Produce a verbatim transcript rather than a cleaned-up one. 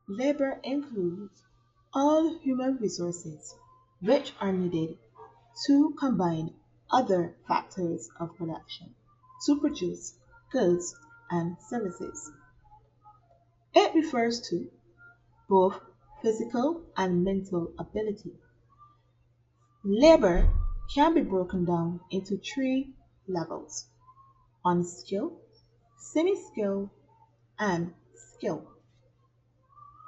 Labor includes all human resources which are needed to combine other factors of production to produce goods and services. It refers to both physical and mental ability. Labor can be broken down into three levels: unskilled, semi skilled, and skilled.